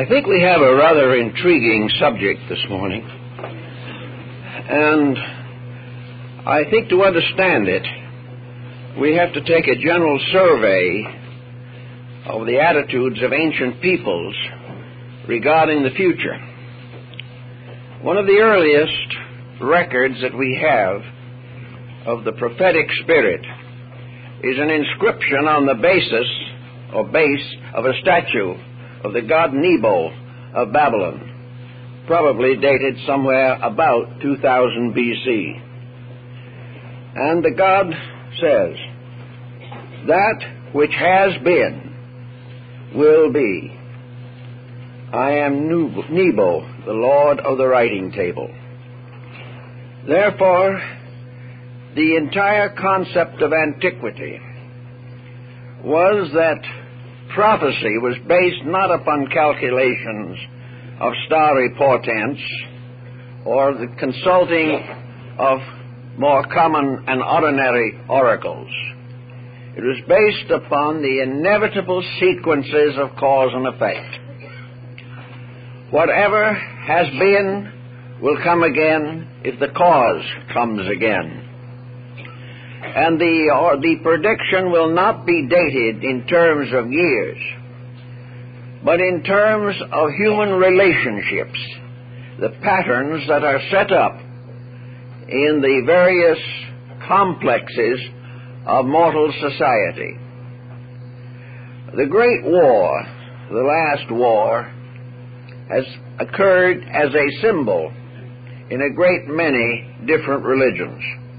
I think we have a rather intriguing subject this morning, and I think to understand it, we have to take a general survey of the attitudes of ancient peoples regarding the future. One of the earliest records that we have of the prophetic spirit is an inscription on the base of a statue of the god Nebo of Babylon, probably dated somewhere about 2000 BC. And the god says, "That which has been will be. I am Nebo, the Lord of the writing table." Therefore, the entire concept of antiquity was that prophecy was based not upon calculations of starry portents or the consulting of more common and ordinary oracles. It was based upon the inevitable sequences of cause and effect. Whatever has been will come again if the cause comes again. And the prediction will not be dated in terms of years, but in terms of human relationships, the patterns that are set up in the various complexes of mortal society. The Great War, the last war, has occurred as a symbol in a great many different religions.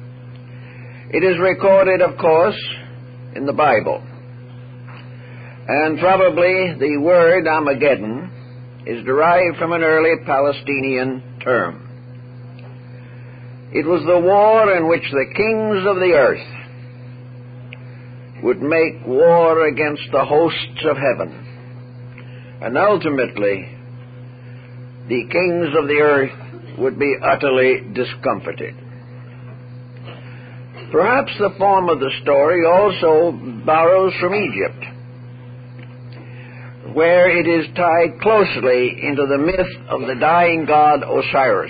It is recorded, of course, in the Bible. And probably the word Armageddon is derived from an early Palestinian term. It was the war in which the kings of the earth would make war against the hosts of heaven. And ultimately, the kings of the earth would be utterly discomfited. Perhaps the form of the story also borrows from Egypt, where it is tied closely into the myth of the dying god Osiris.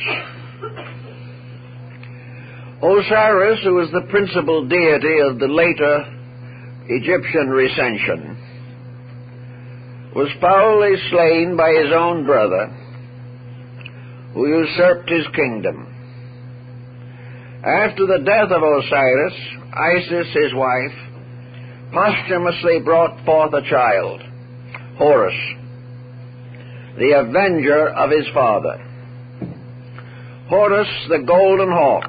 Osiris, who was the principal deity of the later Egyptian recension, was foully slain by his own brother, who usurped his kingdom. After the death of Osiris, Isis, his wife, posthumously brought forth a child, Horus, the avenger of his father. Horus, the golden hawk,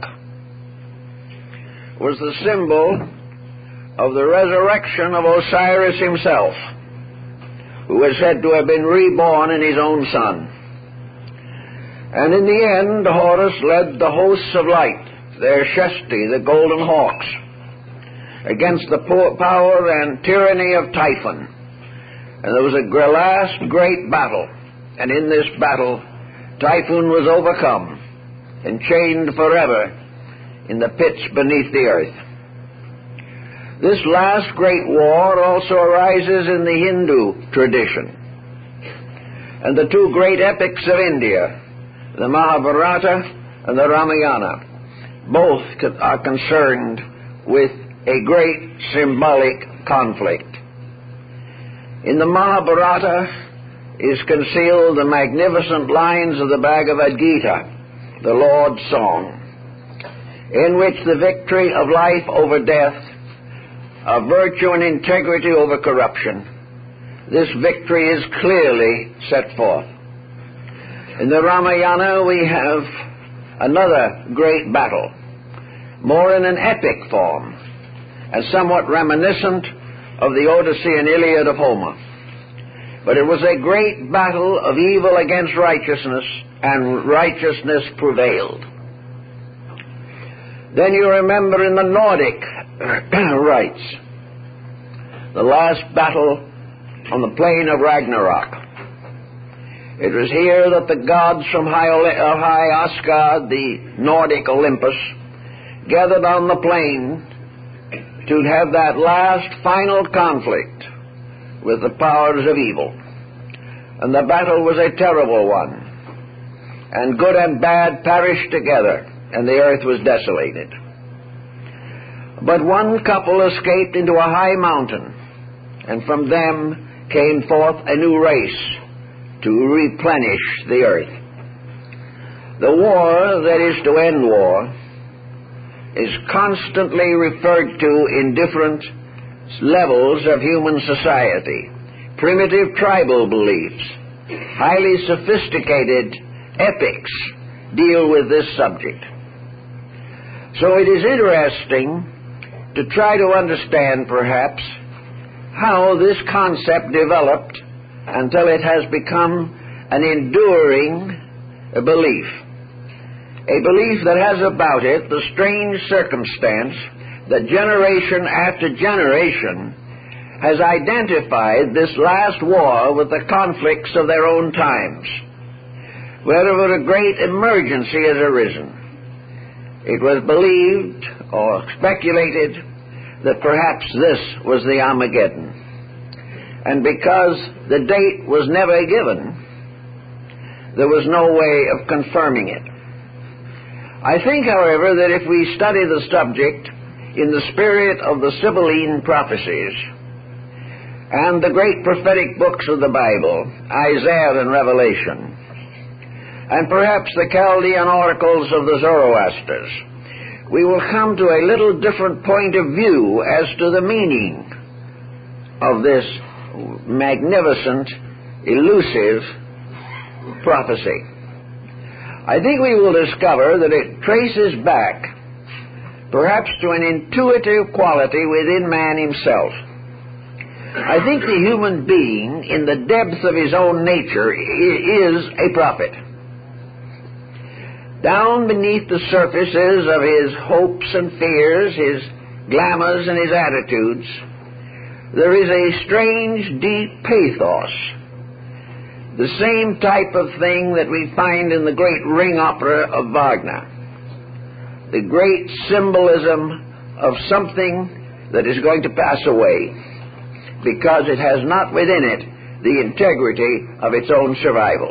was the symbol of the resurrection of Osiris himself, who is said to have been reborn in his own son. And in the end, Horus led the hosts of light, their Shesti, the golden hawks, against the power and tyranny of Typhon. And there was a last great battle, and in this battle, Typhon was overcome and chained forever in the pits beneath the earth. This last great war also arises in the Hindu tradition. And the two great epics of India, the Mahabharata and the Ramayana, both are concerned with a great symbolic conflict. In the Mahabharata is concealed the magnificent lines of the Bhagavad Gita, the Lord's Song, in which the victory of life over death, of virtue and integrity over corruption, this victory is clearly set forth. In the Ramayana we have another great battle, more in an epic form, and somewhat reminiscent of the Odyssey and Iliad of Homer. But it was a great battle of evil against righteousness, and righteousness prevailed. Then you remember in the Nordic rites, the last battle on the plain of Ragnarok. It was here that the gods from high Asgard, the Nordic Olympus, gathered on the plain to have that last final conflict with the powers of evil. and the battle was a terrible one, and good and bad perished together, and the earth was desolated. But one couple escaped into a high mountain, and from them came forth a new race to replenish the earth. The war that is to end war is constantly referred to in different levels of human society. Primitive tribal beliefs, highly sophisticated epics deal with this subject. So it is interesting to try to understand, perhaps, how this concept developed until it has become an enduring belief. A belief that has about it the strange circumstance that generation after generation has identified this last war with the conflicts of their own times. Wherever a great emergency has arisen, it was believed or speculated that perhaps this was the Armageddon. And because the date was never given, there was no way of confirming it. I think, however, that if we study the subject in the spirit of the Sibylline prophecies and the great prophetic books of the Bible, Isaiah and Revelation, and perhaps the Chaldean oracles of the Zoroasters, we will come to a little different point of view as to the meaning of this magnificent, elusive prophecy. I think we will discover that it traces back perhaps to an intuitive quality within man himself. I think the human being, in the depths of his own nature, is a prophet. Down beneath the surfaces of his hopes and fears, his glamours and his attitudes, there is a strange, deep pathos, the same type of thing that we find in the great ring opera of Wagner, the great symbolism of something that is going to pass away because it has not within it the integrity of its own survival.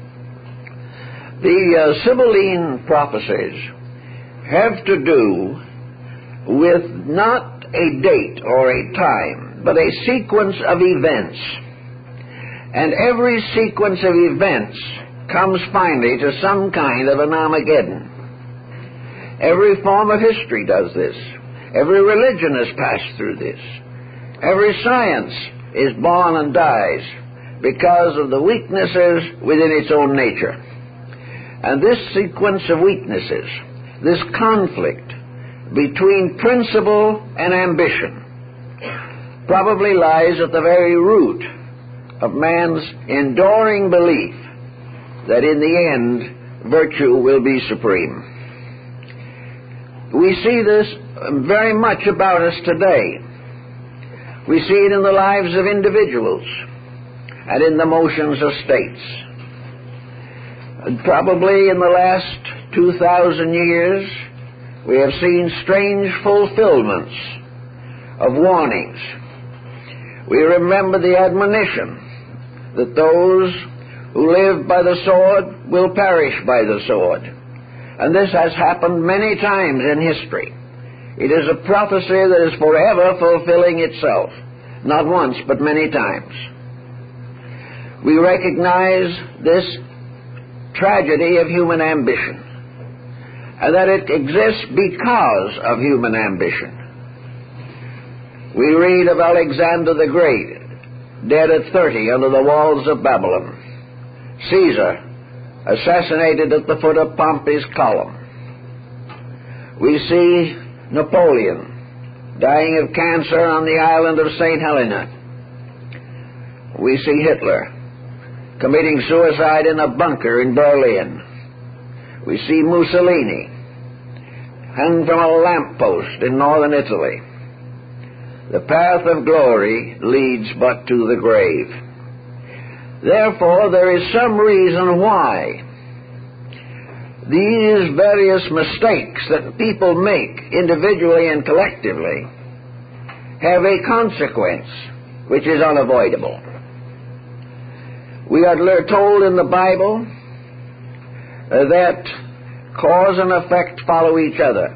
The Sibylline prophecies have to do with not a date or a time, but a sequence of events. And every sequence of events comes finally to some kind of an Armageddon. Every form of history does this. Every religion has passed through this. Every science is born and dies because of the weaknesses within its own nature. And this sequence of weaknesses, this conflict between principle and ambition, probably lies at the very root of man's enduring belief that in the end virtue will be supreme. We see this very much about us today. We see it in the lives of individuals and in the motions of states. And probably in the last 2,000 years, we have seen strange fulfillments of warnings. We remember the admonition that those who live by the sword will perish by the sword. And this has happened many times in history. It is a prophecy that is forever fulfilling itself, not once but many times. We recognize this tragedy of human ambition, and that it exists because of human ambition. We read of Alexander the Great, dead at 30 under the walls of Babylon. Caesar, assassinated at the foot of Pompey's column. We see Napoleon, dying of cancer on the island of St. Helena. We see Hitler, committing suicide in a bunker in Berlin. We see Mussolini, hung from a lamppost in northern Italy. The path of glory leads but to the grave. Therefore, there is some reason why these various mistakes that people make individually and collectively have a consequence which is unavoidable. We are told in the Bible that cause and effect follow each other.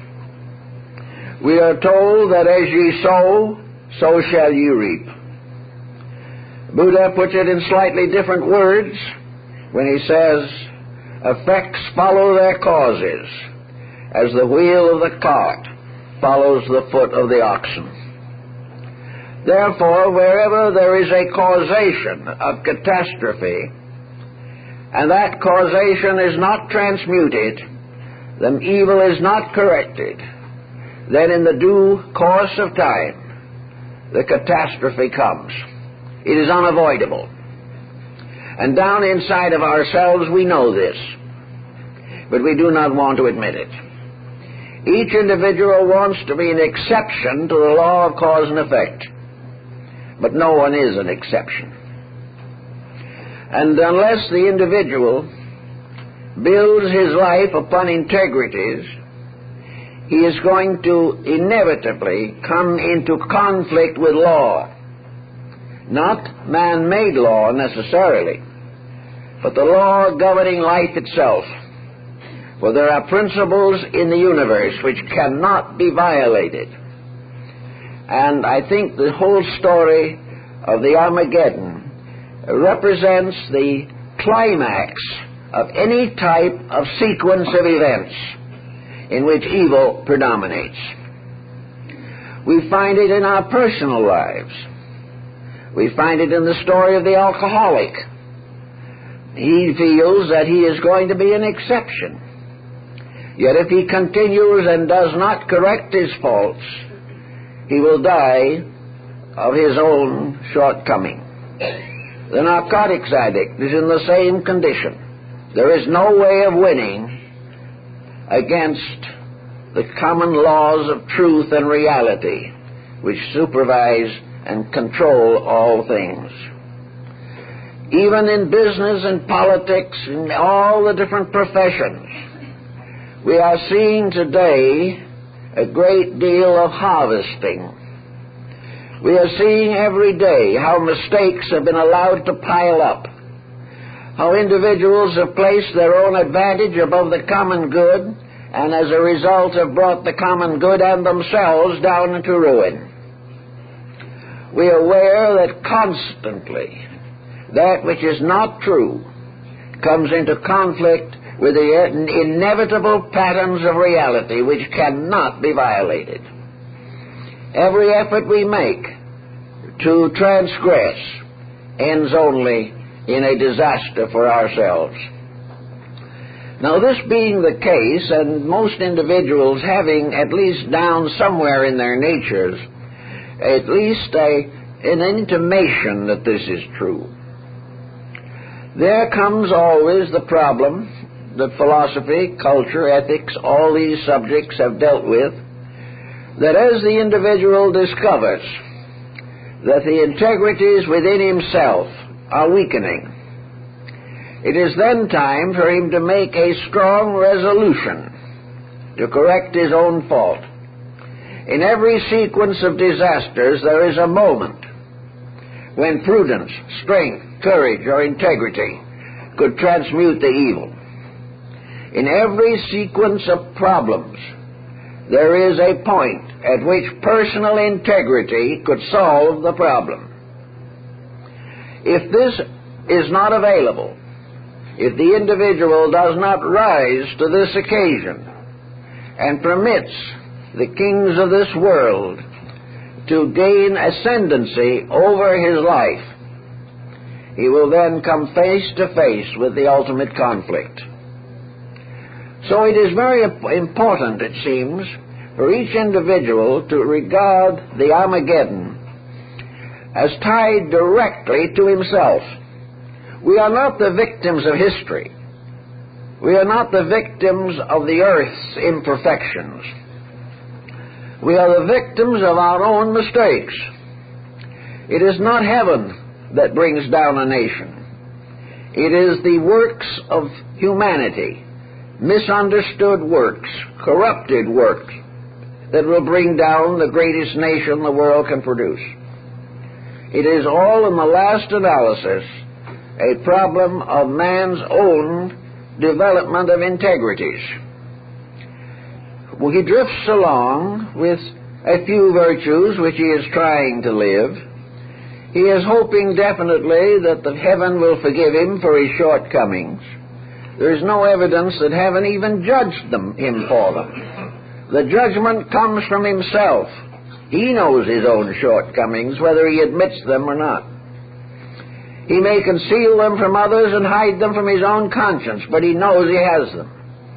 We are told that as ye sow, so shall ye reap. Buddha puts it in slightly different words when he says, effects follow their causes, as the wheel of the cart follows the foot of the oxen. Therefore, wherever there is a causation of catastrophe, and that causation is not transmuted, the evil is not corrected, then in the due course of time, the catastrophe comes. It is unavoidable. And down inside of ourselves we know this, but we do not want to admit it. Each individual wants to be an exception to the law of cause and effect, but no one is an exception. And unless the individual builds his life upon integrities, he is going to inevitably come into conflict with law. Not man-made law necessarily, but the law governing life itself. For there are principles in the universe which cannot be violated. And I think the whole story of the Armageddon represents the climax of any type of sequence of events in which evil predominates. We find it in our personal lives. We find it in the story of the alcoholic. He feels that he is going to be an exception. Yet if he continues and does not correct his faults, he will die of his own shortcoming. The narcotics addict is in the same condition. There is no way of winning against the common laws of truth and reality which supervise and control all things. Even in business and politics and all the different professions, we are seeing today a great deal of harvesting. We are seeing every day how mistakes have been allowed to pile up, how individuals have placed their own advantage above the common good, and as a result have brought the common good and themselves down into ruin. We are aware that constantly that which is not true comes into conflict with the inevitable patterns of reality which cannot be violated. Every effort we make to transgress ends only in a disaster for ourselves. Now, this being the case, and most individuals having at least down somewhere in their natures at least an intimation that this is true, there comes always the problem that philosophy, culture, ethics, all these subjects have dealt with, that as the individual discovers that the integrities within himself are weakening, it is then time for him to make a strong resolution to correct his own fault. In every sequence of disasters there is a moment when prudence, strength, courage, or integrity could transmute the evil. In every sequence of problems, there is a point at which personal integrity could solve the problem. If this is not available, if the individual does not rise to this occasion and permits the kings of this world to gain ascendancy over his life, he will then come face to face with the ultimate conflict. So it is very important, it seems, for each individual to regard the Armageddon as tied directly to himself. We are not the victims of history. We are not the victims of the earth's imperfections. We are the victims of our own mistakes. It is not heaven that brings down a nation. It is the works of humanity, misunderstood works, corrupted works, that will bring down the greatest nation the world can produce. It is all, in the last analysis, a problem of man's own development of integrities. Well, he drifts along with a few virtues which he is trying to live. He is hoping definitely that the heaven will forgive him for his shortcomings. There is no evidence that heaven even judged him for them. The judgment comes from himself. He knows his own shortcomings, whether he admits them or not. He may conceal them from others and hide them from his own conscience, but he knows he has them.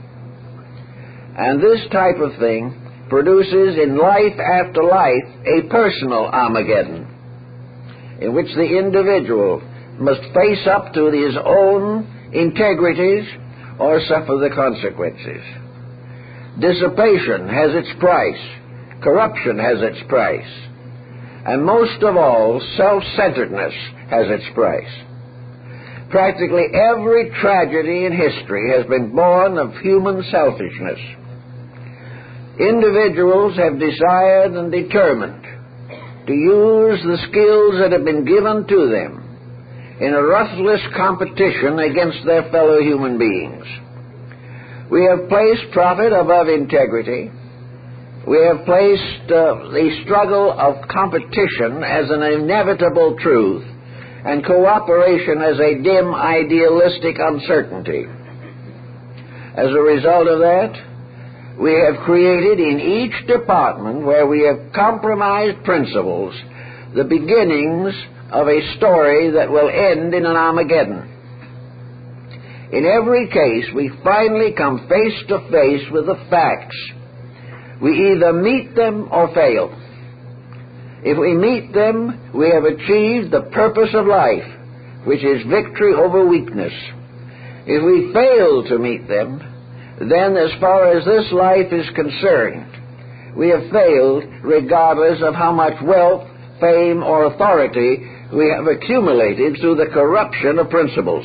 And this type of thing produces in life after life a personal Armageddon, in which the individual must face up to his own integrities or suffer the consequences. Dissipation has its price. Corruption has its price. And most of all, self-centeredness has its price. Practically every tragedy in history has been born of human selfishness. Individuals have desired and determined to use the skills that have been given to them in a ruthless competition against their fellow human beings. We have placed profit above integrity. We have placed the struggle of competition as an inevitable truth and cooperation as a dim, idealistic uncertainty. As a result of that, we have created in each department where we have compromised principles the beginnings of a story that will end in an Armageddon. In every case, we finally come face to face with the facts. We either meet them or fail. If we meet them, we have achieved the purpose of life, which is victory over weakness. If we fail to meet them, then as far as this life is concerned, we have failed regardless of how much wealth, fame, or authority we have accumulated through the corruption of principles.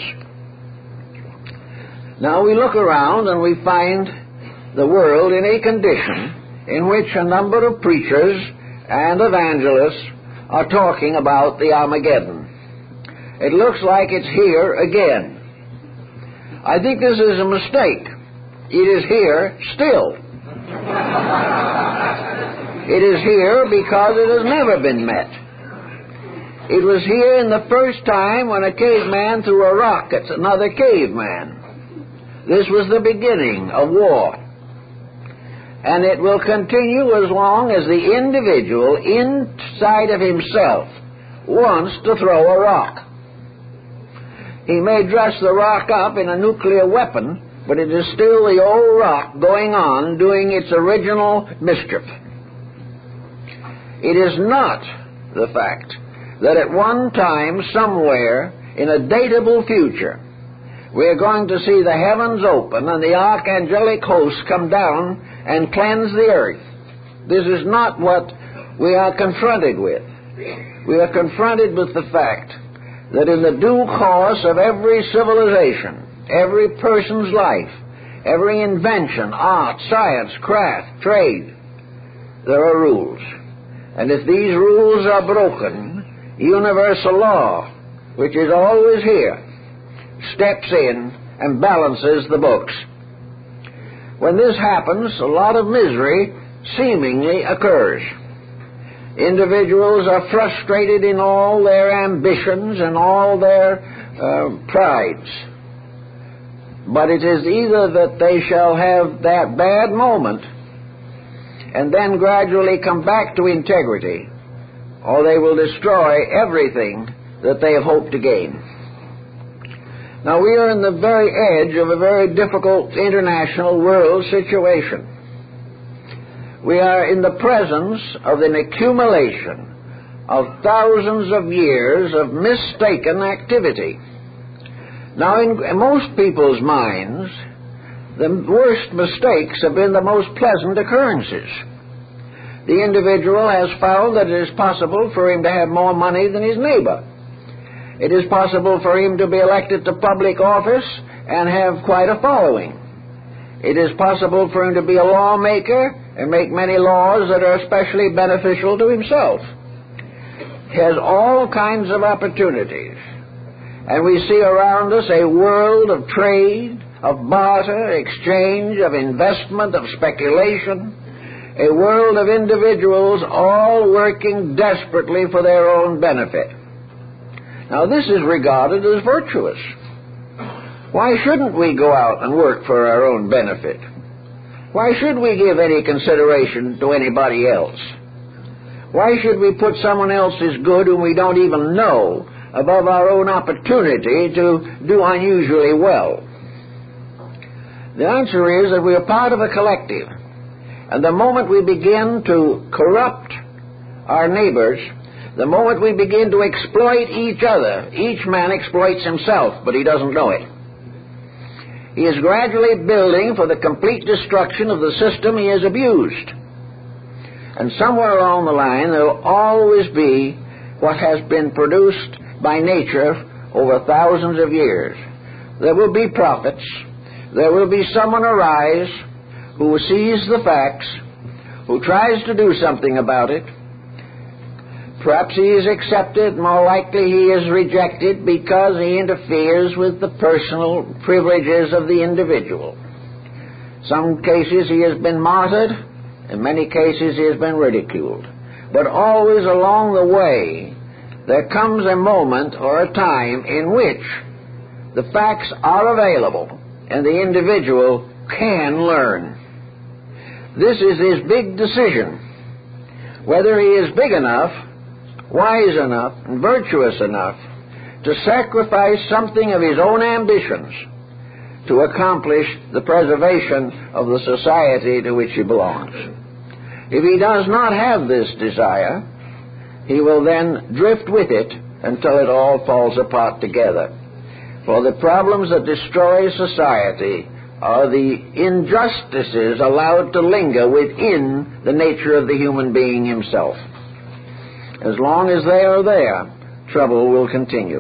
Now we look around and we find the world in a condition in which a number of preachers and evangelists are talking about the Armageddon. It looks like it's here again. I think this is a mistake. It is here still. It is here because it has never been met. It was here in the first time when a caveman threw a rock at another caveman. This was the beginning of war. And it will continue as long as the individual inside of himself wants to throw a rock. He may dress the rock up in a nuclear weapon, but it is still the old rock going on doing its original mischief. It is not the fact that at one time, somewhere, in a datable future, we are going to see the heavens open and the archangelic hosts come down and cleanse the earth. This is not what we are confronted with. We are confronted with the fact that in the due course of every civilization, every person's life, every invention, art, science, craft, trade, there are rules. And if these rules are broken, universal law, which is always here, steps in and balances the books. When this happens, a lot of misery seemingly occurs. Individuals are frustrated in all their ambitions and all their prides. But it is either that they shall have that bad moment and then gradually come back to integrity, or they will destroy everything that they have hoped to gain. Now, we are in the very edge of a very difficult international world situation. We are in the presence of an accumulation of thousands of years of mistaken activity. Now, in most people's minds, the worst mistakes have been the most pleasant occurrences. The individual has found that it is possible for him to have more money than his neighbor. It is possible for him to be elected to public office and have quite a following. It is possible for him to be a lawmaker and make many laws that are especially beneficial to himself. He has all kinds of opportunities. And we see around us a world of trade, of barter, exchange, of investment, of speculation, a world of individuals all working desperately for their own benefit. Now, this is regarded as virtuous. Why shouldn't we go out and work for our own benefit? Why should we give any consideration to anybody else? Why should we put someone else's good whom we don't even know above our own opportunity to do unusually well? The answer is that we are part of a collective, and the moment we begin to corrupt our neighbors, the moment we begin to exploit each other, each man exploits himself, but he doesn't know it. He is gradually building for the complete destruction of the system he has abused. And somewhere along the line there will always be what has been produced by nature over thousands of years. There will be prophets. There will be someone arise who sees the facts, who tries to do something about it. Perhaps he is accepted, more likely he is rejected because he interferes with the personal privileges of the individual. Some cases he has been martyred, in many cases he has been ridiculed. But always along the way there comes a moment or a time in which the facts are available and the individual can learn. This is his big decision, whether he is big enough, wise enough, and virtuous enough to sacrifice something of his own ambitions to accomplish the preservation of the society to which he belongs. If he does not have this desire, he will then drift with it until it all falls apart together. For the problems that destroy society are the injustices allowed to linger within the nature of the human being himself. As long as they are there, trouble will continue.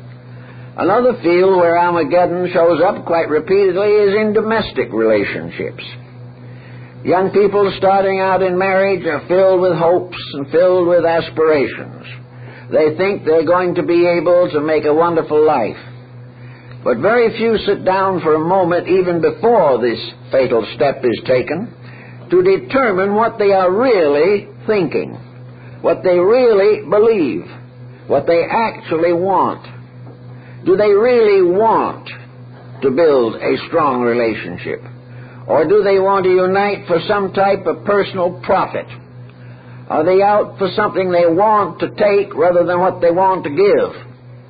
Another field where Armageddon shows up quite repeatedly is in domestic relationships. Young people starting out in marriage are filled with hopes and filled with aspirations. They think they're going to be able to make a wonderful life. But very few sit down for a moment, even before this fatal step is taken, to determine what they are really thinking, what they really believe, what they actually want. Do they really want to build a strong relationship? Or do they want to unite for some type of personal profit? Are they out for something they want to take rather than what they want to give?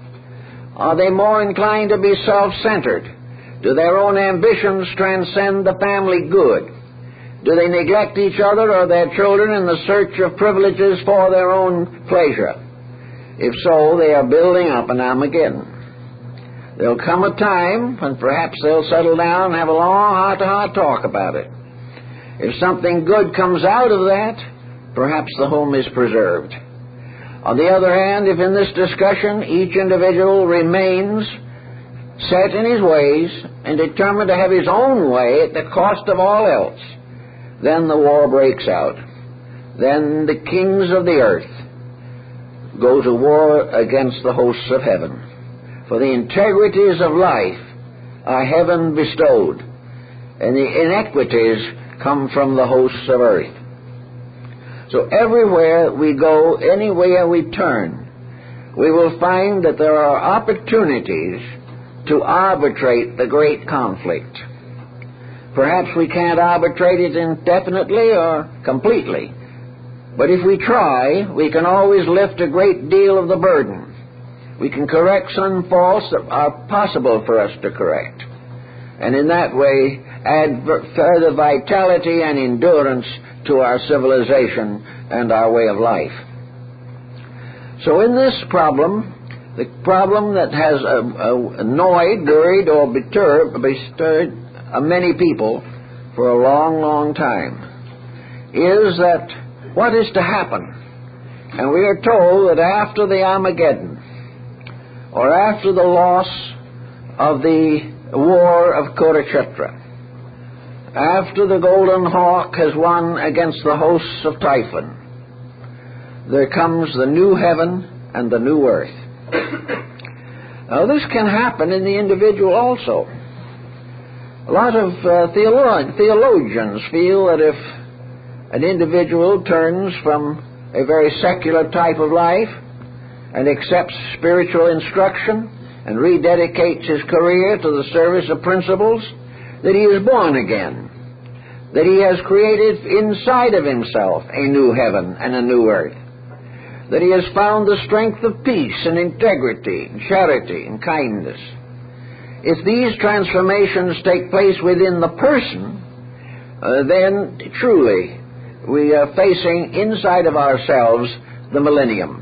Are they more inclined to be self-centered? Do their own ambitions transcend the family good? Do they neglect each other or their children in the search of privileges for their own pleasure? If so, they are building up an Armageddon. There'll come a time when perhaps they'll settle down and have a long heart-to-heart talk about it. If something good comes out of that, perhaps the home is preserved. On the other hand, if in this discussion each individual remains set in his ways and determined to have his own way at the cost of all else, then the war breaks out. Then the kings of the earth go to war against the hosts of heaven. For the integrities of life are heaven bestowed, and the inequities come from the hosts of earth. So everywhere we go, anywhere we turn, we will find that there are opportunities to arbitrate the great conflict. Perhaps we can't arbitrate it indefinitely or completely, but if we try, we can always lift a great deal of the burden. We can correct some faults that are possible for us to correct, and in that way add further vitality and endurance to our civilization and our way of life. So in this problem, the problem that has annoyed, worried, or bestirred many people for a long, long time is that what is to happen? And we are told that after the Armageddon, or after the loss of the war of Kurukshetra, after the Golden Hawk has won against the hosts of Typhon, there comes the new heaven and the new earth. Now, this can happen in the individual also. A lot of theologians feel that if an individual turns from a very secular type of life and accepts spiritual instruction and rededicates his career to the service of principles, that he is born again, that he has created inside of himself a new heaven and a new earth, that he has found the strength of peace and integrity and charity and kindness. If these transformations take place within the person, then truly we are facing inside of ourselves the millennium.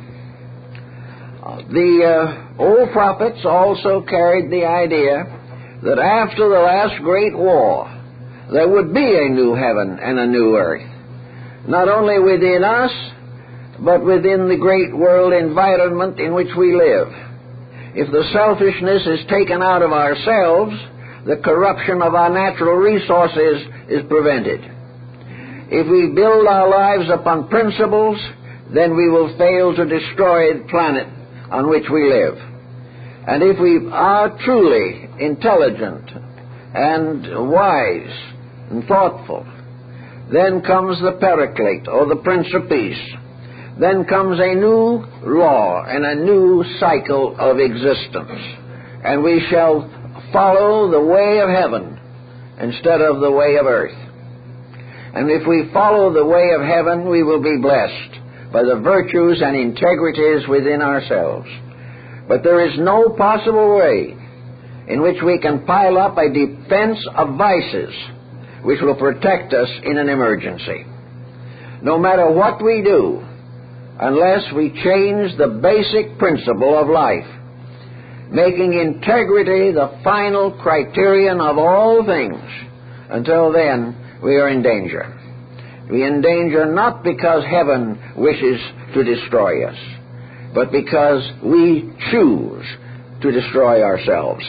The old prophets also carried the idea that after the last great war there would be a new heaven and a new earth, not only within us, but within the great world environment in which we live. If the selfishness is taken out of ourselves, the corruption of our natural resources is prevented. If we build our lives upon principles, then we will fail to destroy the planet on which we live. And if we are truly intelligent and wise and thoughtful, then comes the Paraclete, or the Prince of Peace. Then comes a new law and a new cycle of existence, and we shall follow the way of heaven instead of the way of earth. And if we follow the way of heaven, we will be blessed by the virtues and integrities within ourselves. But there is no possible way in which we can pile up a defense of vices which will protect us in an emergency. No matter what we do, unless we change the basic principle of life, making integrity the final criterion of all things, until then we are in danger. We are in danger not because heaven wishes to destroy us, but because we choose to destroy ourselves.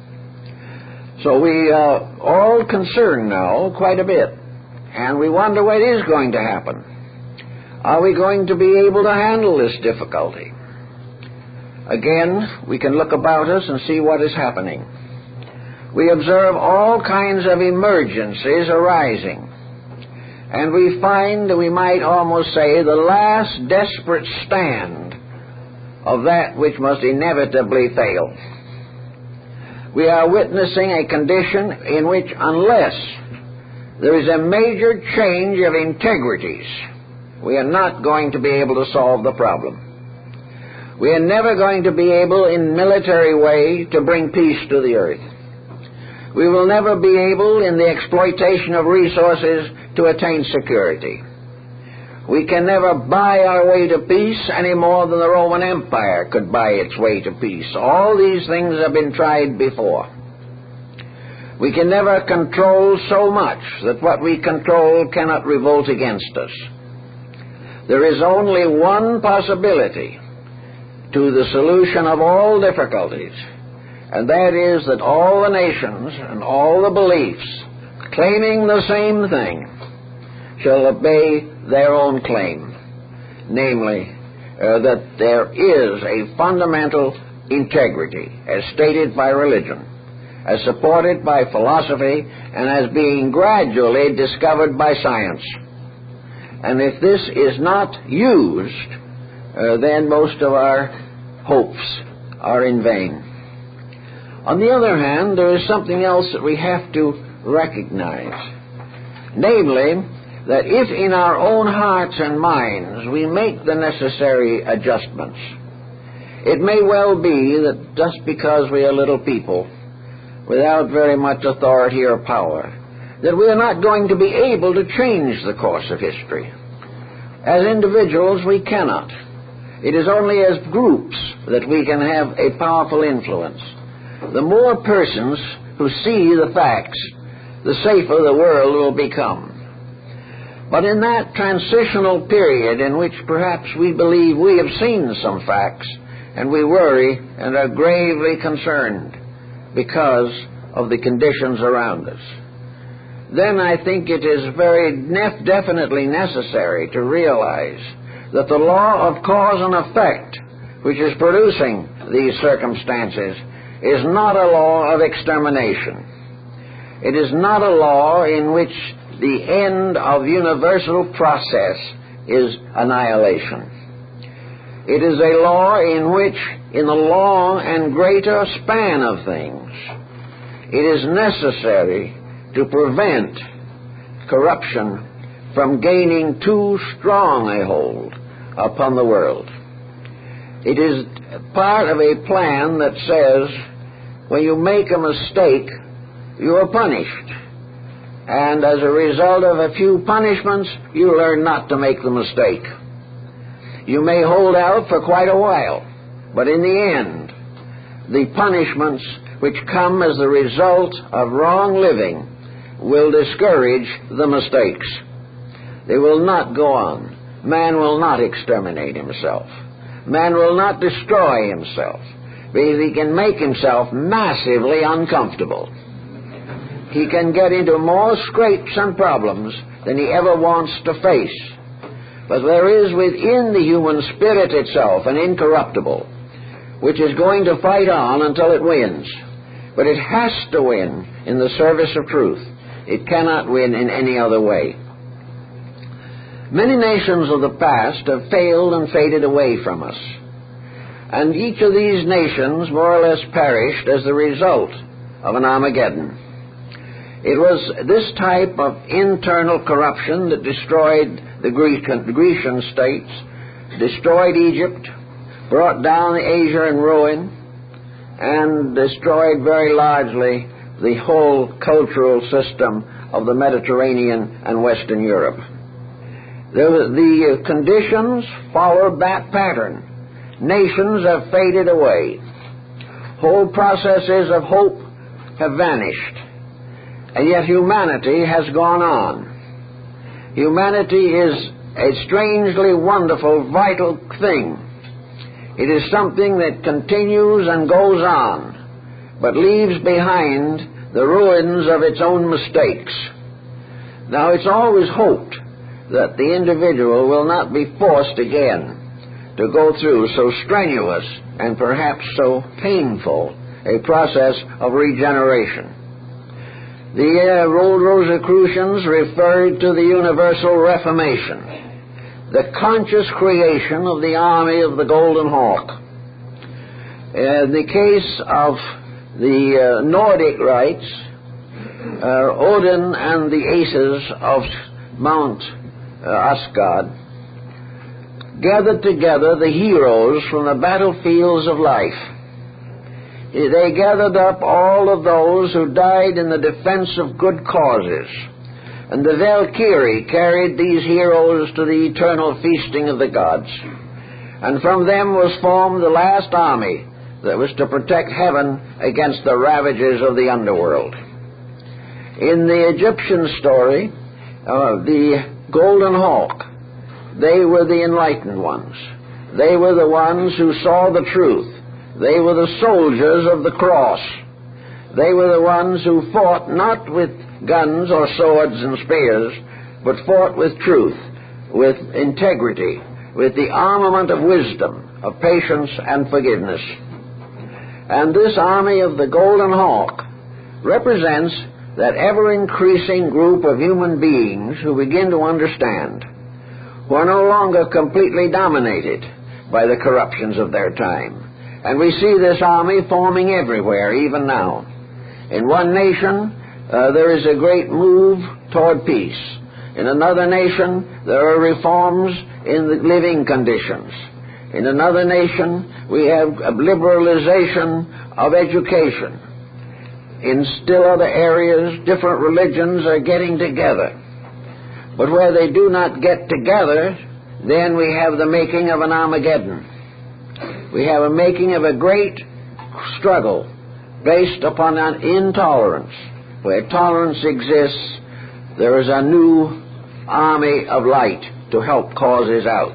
So we are all concerned now quite a bit, and we wonder what is going to happen. Are we going to be able to handle this difficulty? Again, we can look about us and see what is happening. We observe all kinds of emergencies arising, and we find, we might almost say, the last desperate stand of that which must inevitably fail. We are witnessing a condition in which, unless there is a major change of integrities, we are not going to be able to solve the problem. We are never going to be able, in military way, to bring peace to the earth. We will never be able, in the exploitation of resources, to attain security. We can never buy our way to peace any more than the Roman Empire could buy its way to peace. All these things have been tried before. We can never control so much that what we control cannot revolt against us. There is only one possibility to the solution of all difficulties, and that is that all the nations and all the beliefs, claiming the same thing, shall obey their own claim, namely, that there is a fundamental integrity, as stated by religion, as supported by philosophy, and as being gradually discovered by science. And if this is not used, then most of our hopes are in vain. On the other hand, there is something else that we have to recognize, namely, that if in our own hearts and minds we make the necessary adjustments, it may well be that just because we are little people, without very much authority or power, that we are not going to be able to change the course of history. As individuals, we cannot. It is only as groups that we can have a powerful influence. The more persons who see the facts, the safer the world will become. But in that transitional period in which perhaps we believe we have seen some facts, and we worry and are gravely concerned because of the conditions around us, then I think it is very definitely necessary to realize that the law of cause and effect which is producing these circumstances is not a law of extermination. It is not a law in which the end of universal process is annihilation. It is a law in which, in the long and greater span of things, it is necessary to prevent corruption from gaining too strong a hold upon the world. It is part of a plan that says, when you make a mistake, you are punished. And as a result of a few punishments, you learn not to make the mistake. You may hold out for quite a while, but in the end, the punishments which come as the result of wrong living will discourage the mistakes. They will not go on. Man will not exterminate himself. Man will not destroy himself, because he can make himself massively uncomfortable. He can get into more scrapes and problems than he ever wants to face. But there is within the human spirit itself an incorruptible, which is going to fight on until it wins. But it has to win in the service of truth. It cannot win in any other way. Many nations of the past have failed and faded away from us. And each of these nations more or less perished as the result of an Armageddon. It was this type of internal corruption that destroyed the Grecian states, destroyed Egypt, brought down Asia in ruin, and destroyed very largely the whole cultural system of the Mediterranean and Western Europe. The conditions followed that pattern. Nations have faded away. Whole processes of hope have vanished. And yet humanity has gone on. Humanity is a strangely wonderful, vital thing. It is something that continues and goes on, but leaves behind the ruins of its own mistakes. Now, it's always hoped that the individual will not be forced again to go through so strenuous and perhaps so painful a process of regeneration. The old Rosicrucians referred to the Universal Reformation, the conscious creation of the army of the Golden Hawk. In the case of the Nordic rites, Odin and the Aces of Mount Asgard gathered together the heroes from the battlefields of life. They gathered up all of those who died in the defense of good causes. And the Valkyrie carried these heroes to the eternal feasting of the gods. And from them was formed the last army that was to protect heaven against the ravages of the underworld. In the Egyptian story, the Golden Hawk, they were the enlightened ones. They were the ones who saw the truth. They were the soldiers of the cross. They were the ones who fought not with guns or swords and spears, but fought with truth, with integrity, with the armament of wisdom, of patience and forgiveness. And this army of the Golden Hawk represents that ever-increasing group of human beings who begin to understand, who are no longer completely dominated by the corruptions of their time. And we see this army forming everywhere, even now. In one nation, there is a great move toward peace. In another nation, there are reforms in the living conditions. In another nation, we have a liberalization of education. In still other areas, different religions are getting together. But where they do not get together, then we have the making of an Armageddon. We have a making of a great struggle based upon an intolerance. Where tolerance exists, there is a new army of light to help causes out.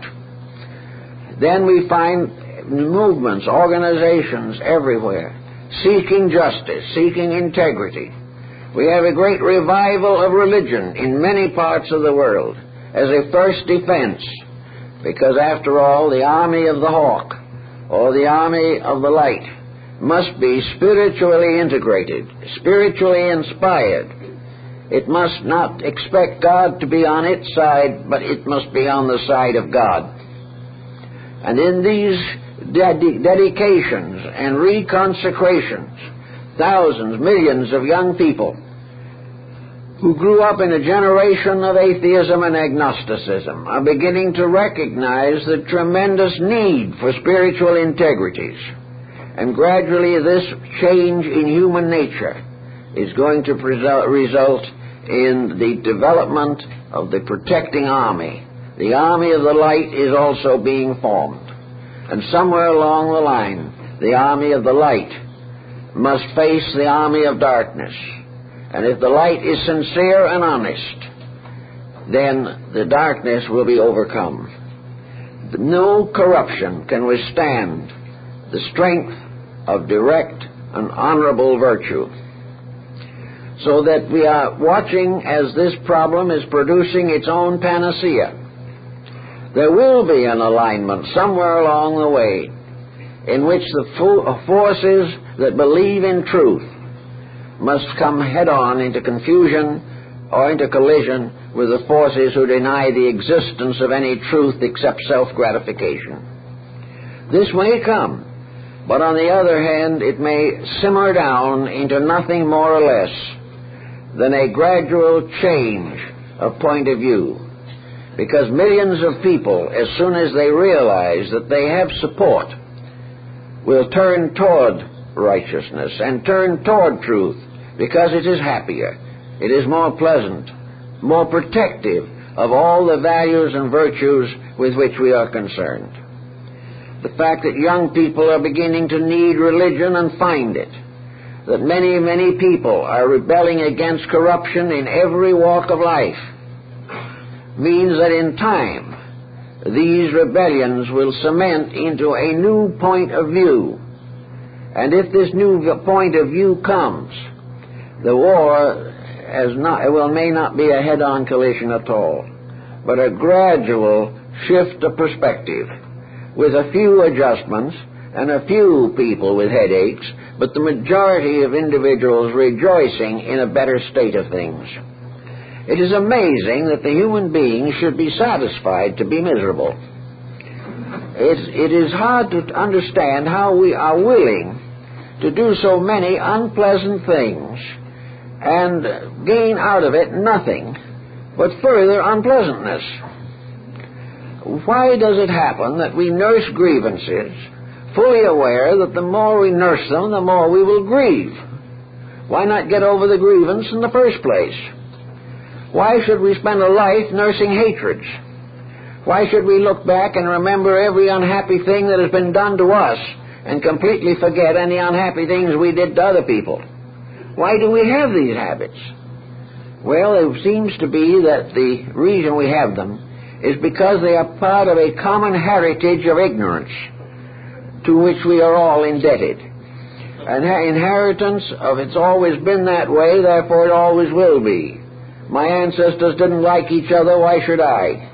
Then we find movements, organizations everywhere, seeking justice, seeking integrity. We have a great revival of religion in many parts of the world as a first defense, because after all, the army of the hawk or the army of the light, must be spiritually integrated, spiritually inspired. It must not expect God to be on its side, but it must be on the side of God. And in these dedications and reconsecrations, thousands, millions of young people who grew up in a generation of atheism and agnosticism are beginning to recognize the tremendous need for spiritual integrities. And gradually this change in human nature is going to result in the development of the protecting army. The army of the light is also being formed. And somewhere along the line, the army of the light must face the army of darkness. And if the light is sincere and honest, then the darkness will be overcome. No corruption can withstand the strength of direct and honorable virtue. So that we are watching as this problem is producing its own panacea. There will be an alignment somewhere along the way in which the forces that believe in truth must come head-on into confusion or into collision with the forces who deny the existence of any truth except self-gratification. This may come, but on the other hand, it may simmer down into nothing more or less than a gradual change of point of view. Because millions of people, as soon as they realize that they have support, will turn toward righteousness and turn toward truth, because it is happier, it is more pleasant, more protective of all the values and virtues with which we are concerned. The fact that young people are beginning to need religion and find it, that many, many people are rebelling against corruption in every walk of life, means that in time these rebellions will cement into a new point of view. And if this new point of view comes, the war may not be a head-on collision at all, but a gradual shift of perspective, with a few adjustments and a few people with headaches, but the majority of individuals rejoicing in a better state of things. It is amazing that the human being should be satisfied to be miserable. It is hard to understand how we are willing to do so many unpleasant things and gain out of it nothing but further unpleasantness. Why does it happen that we nurse grievances, fully aware that the more we nurse them, the more we will grieve? Why not get over the grievance in the first place? Why should we spend a life nursing hatreds? Why should we look back and remember every unhappy thing that has been done to us and completely forget any unhappy things we did to other people? Why do we have these habits? Well, it seems to be that the reason we have them is because they are part of a common heritage of ignorance to which we are all indebted. An inheritance of it's always been that way, therefore it always will be. My ancestors didn't like each other, why should I?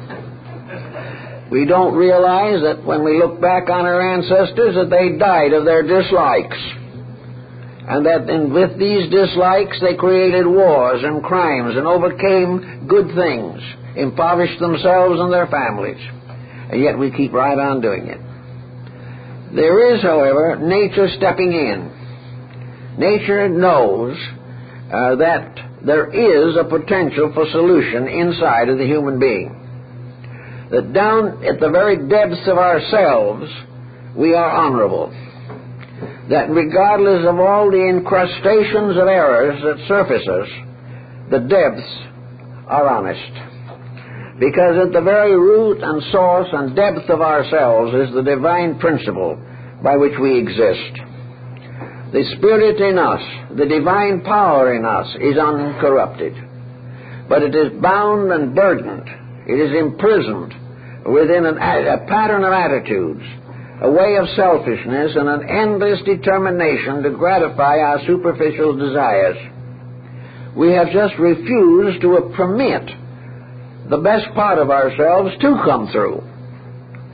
We don't realize that when we look back on our ancestors that they died of their dislikes. And that with these dislikes they created wars and crimes and overcame good things, impoverished themselves and their families. And yet we keep right on doing it. There is, however, nature stepping in. Nature knows that there is a potential for solution inside of the human being. That down at the very depths of ourselves, we are honorable. That regardless of all the incrustations of errors that surface us, the depths are honest. Because at the very root and source and depth of ourselves is the divine principle by which we exist. The Spirit in us, the divine power in us, is uncorrupted. But it is bound and burdened. It is imprisoned within a pattern of attitudes, a way of selfishness, and an endless determination to gratify our superficial desires. We have just refused to permit the best part of ourselves to come through.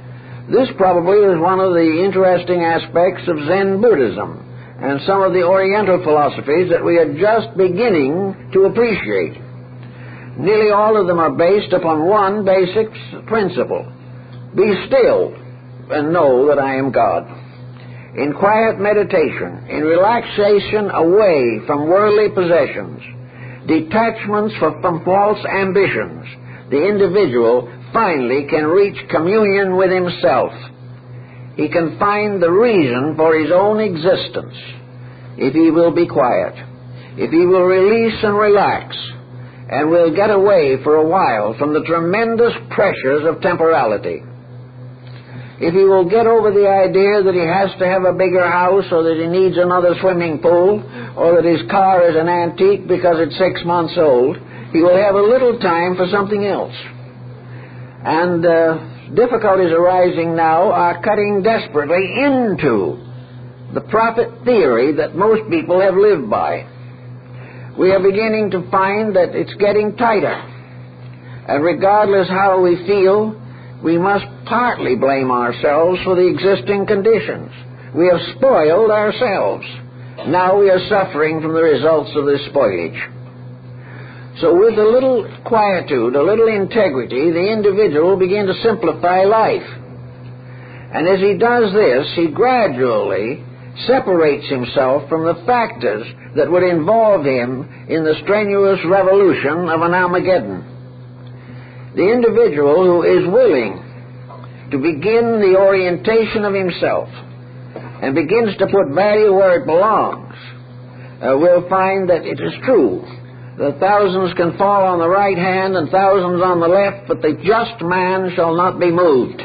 This probably is one of the interesting aspects of Zen Buddhism and some of the Oriental philosophies that we are just beginning to appreciate. Nearly all of them are based upon one basic principle: be still and know that I am God. In quiet meditation, in relaxation away from worldly possessions, detachments from false ambitions, the individual finally can reach communion with himself. He can find the reason for his own existence if he will be quiet, if he will release and relax, and will get away for a while from the tremendous pressures of temporality. If he will get over the idea that he has to have a bigger house, or that he needs another swimming pool, or that his car is an antique because it's 6 months old, he will have a little time for something else. And difficulties arising now are cutting desperately into the profit theory that most people have lived by. We are beginning to find that it's getting tighter, and regardless how we feel, we must partly blame ourselves for the existing conditions. We have spoiled ourselves. Now we are suffering from the results of this spoilage. So with a little quietude, a little integrity, the individual will begin to simplify life. And as he does this, he gradually separates himself from the factors that would involve him in the strenuous revolution of an Armageddon. The individual who is willing to begin the orientation of himself and begins to put value where it belongs will find that it is true that thousands can fall on the right hand and thousands on the left, but the just man shall not be moved.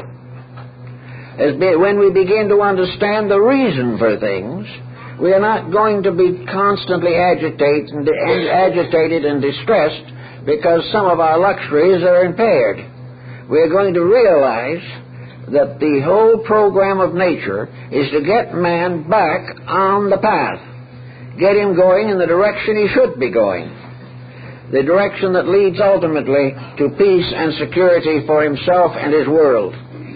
When we begin to understand the reason for things, we are not going to be constantly agitated and distressed because some of our luxuries are impaired. We are going to realize that the whole program of nature is to get man back on the path, get him going in the direction he should be going, the direction that leads ultimately to peace and security for himself and his world.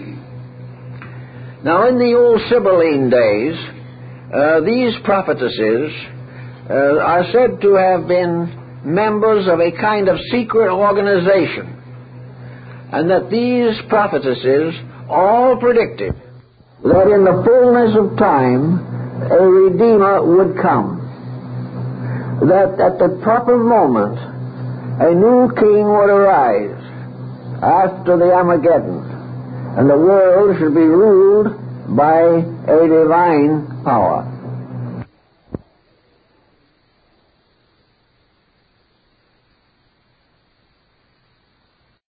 Now, in the old Sibylline days, these prophetesses are said to have been members of a kind of secret organization, and that these prophetesses all predicted that in the fullness of time a Redeemer would come, that at the proper moment a new king would arise after the Armageddon, and the world should be ruled by a divine power.